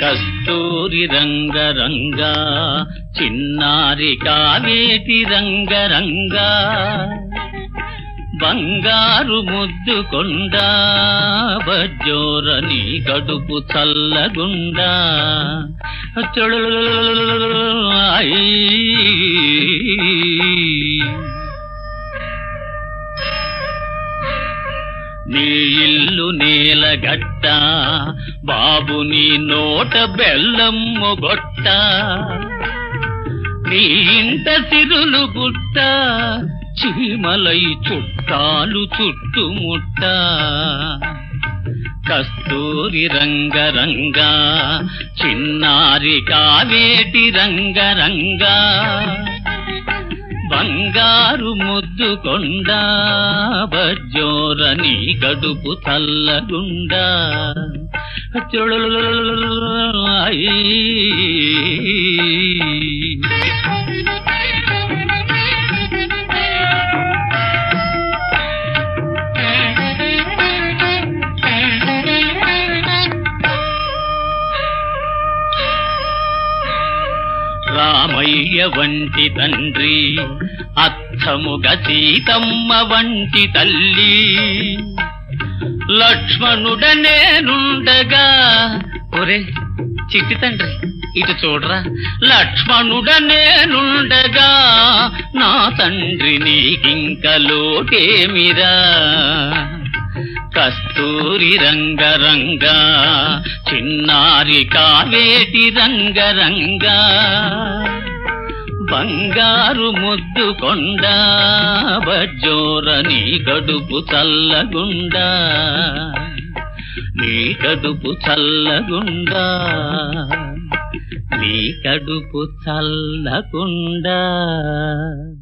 కస్తూరి రంగరంగా చిన్నారి కావేటి రంగరంగా బంగారు ముద్దు కొండ బజ్జోరని గడుపు చల్లగుండా నీ ఇల్లు నేలగట్ట బాబు నీ నోట బెల్లమ్ము గొట్ట నీ ఇంట సిరులు గుట్ట చీమలై చుట్టాలు చుట్టుముట్ట కస్తూరి రంగరంగా చిన్నారి కావేటి రంగరంగా బంగారు ముద్దు కొండ బజ్జోరని గడుపు చల్లగుండా రామయ్య వంటి తండ్రి అత్తముగ సీతమ్మ వంటి తల్లి లక్ష్మణుడనేనుండగా ఒరే చిట్టి తండ్రి ఇటు చూడరా లక్ష్మణుడనేనుండగా నా తండ్రి నీకింక లోటేమిరా కస్తూరి రంగరంగా చిన్నారి కావేటి రంగరంగా బంగారు ముద్దు కొండ బజ్జోరని గడుపు చల్లగుండా నీ కడుపు చల్లగుండా నీ కడుపు చల్లగుండా